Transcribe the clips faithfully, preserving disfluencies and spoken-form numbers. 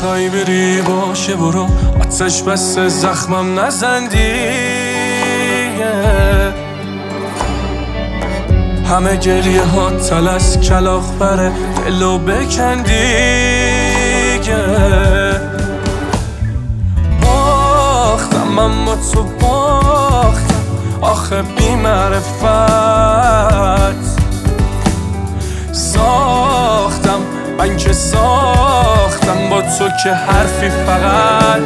میخوای بری باشه برو، آتش بس زخمم نزن دیگه. همه گریه ها تلس کلاخ بره، دلو بکن دیگه. باختم اما تو باختم آخه بی معرفت. ساختم من که ساختم با تو که حرفی فقط.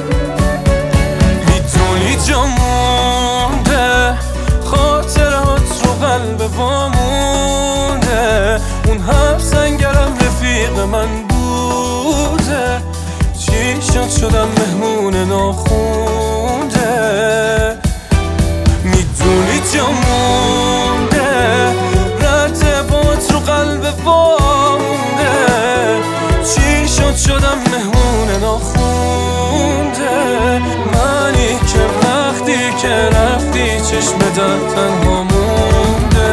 میدونی جا مونده خاطرات رو قلب وامونده، اون هم سنگرم رفیق من بوده. چی شد شدم مهمون ناخونده. میدونی جا مونده رد بات رو قلب وامونده. چی شد شدم مهمون ناخونده. منی که وقتی که رفتی چشم در تنها مونده.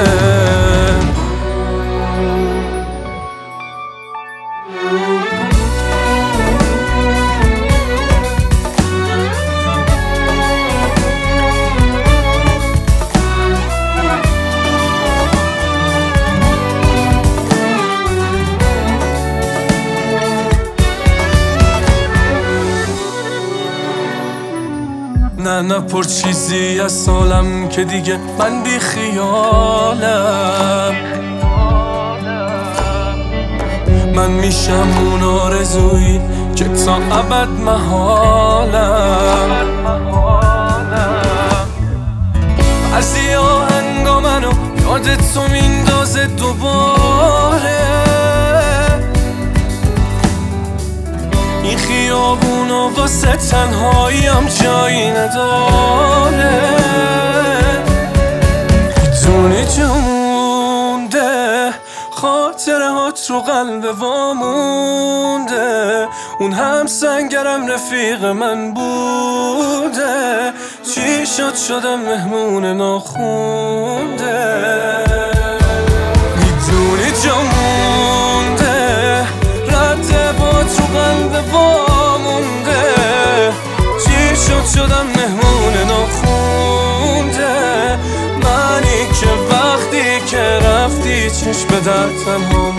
نه نه پر چیزی از سالم که دیگه من بی خیالم. من میشم اون آرزویی که تا ابد محالم. بعضی آهنگا منو یادت تو میندازه دوباره. این خیابونا واسه تنهاییم جایی نداره. میدونی جا مونده خاطرهات رو قلب وامونده، اون هم سنگرم رفیق من بوده. چی شد شدم مهمون ناخونده. میدونی جا مونده رد بات رو قلب وامونده. چی شد شدم مهمون ناخونده. منی که وقتی که رفتی چشم در تنها